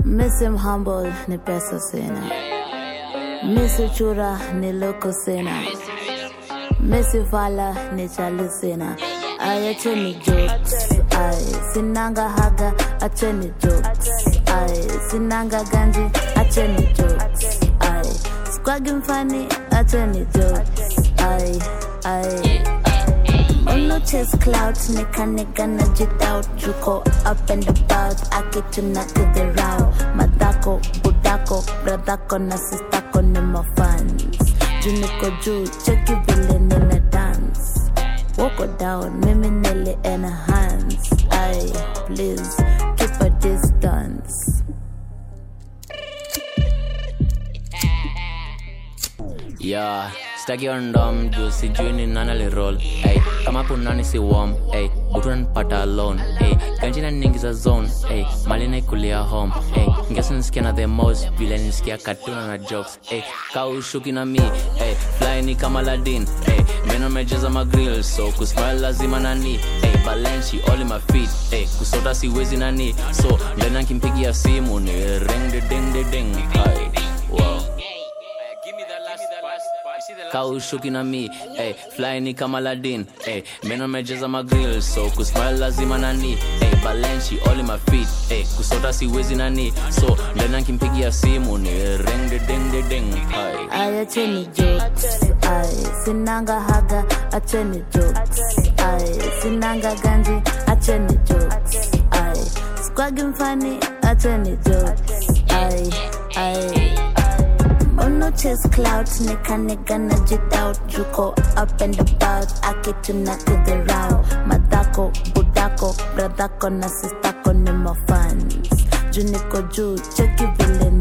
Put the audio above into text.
Miss him humble, ni pesa sina. Miss chura, ni loko sina. Miss fala, ni chali sina. Ay, acheni jokes. Ay, sinanga haga, acheni jokes. Ay, sinanga ganji, acheni jokes. Ay, squagging funny, acheni jokes. Ay. No chase clouds, nigga na jit out. Juko up and about, aki not to the row. Matako, budako, bradako na sistako ni my fans. Juniko ju, check you villain in a dance. Walk her down, mimi nelly in her hands. Aye, please, keep a distance. Yeah, staki on dumb, juicy juni nanali roll. Ay, kama punani si warm. Ay, butunan pata alone. Ay, ganjina ningi za zone. Ay, malina ikulia home. Ay, ngesa nisikia na the most, vile nisikia katuna na jokes. Ay, kaushuki na mi. Ay, fly ni kama Aladdin. Ay, meno mejeza magrill, so kusmile lazima nani. Ay, Balenci all in my feet. Ay, kusota siwezi nani. So, ndena kimpigia simu ni ring de ding de ding. Ay, wow. Kaushuki na mi, ay, fly ni kama Aladdin, ay, meno mejeza magrill, so kusmile lazima nani, ay, Balenci all in my feet, ay, kusota siwezi nani, so ndena kimpigia simu ni ring de ding de ding, ay, acheni jokes, ay, sinanga haga, acheni jokes, ay, sinanga ganji, acheni jokes, ay, squagging funny, acheni jokes, ay. No chase clouds, nigga na jit out. Juko up and about, aki not to the row. Matako, budako, bradako na sistako ni my fans. Juniko ju, check you villain